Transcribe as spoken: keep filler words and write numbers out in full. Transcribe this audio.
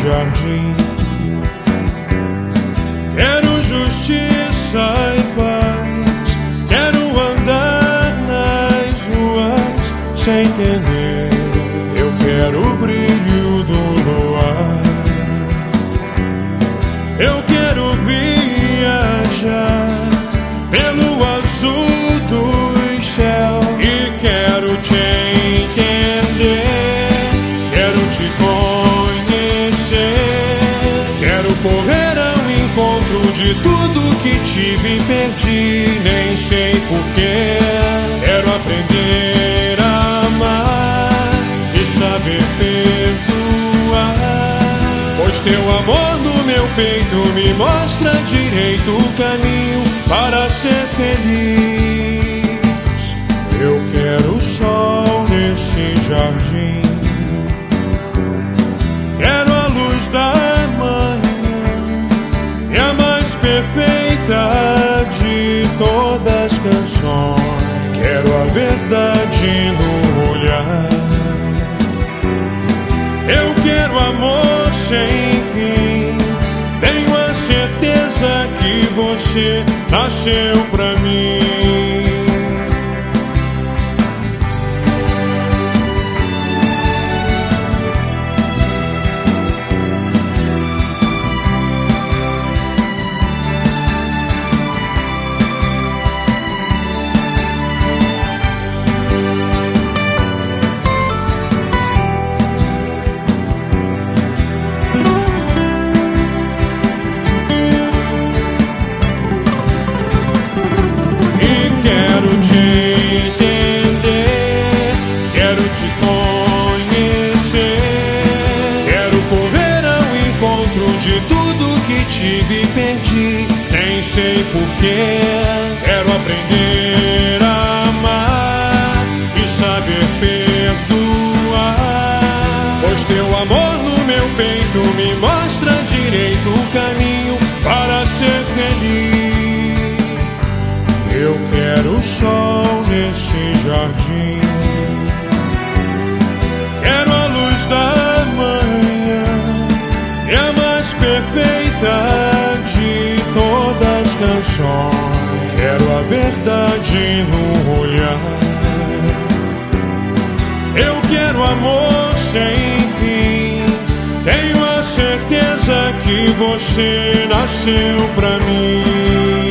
jardim. Quero justiça e paz, quero andar nas ruas sem temer. Eu quero o brilho do luar, eu quero viajar pelo azul do céu e quero te entender, quero te conhecer, quero correr ao encontro de tudo que tive e perdi, nem sei porquê. Quero aprender a amar e saber perdoar, pois teu amor no meu peito me mostra direito o caminho para ser feliz. Eu quero o sol nesse jardim, quero a luz da manhã e a mais perfeita de todas as canções. Quero a verdade no olhar, eu quero amor sem fim. Tenho a certeza que você nasceu pra mim. Quero te entender, quero te conhecer, quero correr ao encontro de tudo que tive e perdi, nem sei porquê. Quero aprender a amar e saber perdoar, pois teu amor no meu peito me mostra direito o caminho para ser feliz. Eu quero o sol nesse jardim, quero a luz da manhã e a mais perfeita de todas as canções. Quero a verdade no olhar, eu quero amor sem fim. Tenho a certeza que você nasceu pra mim.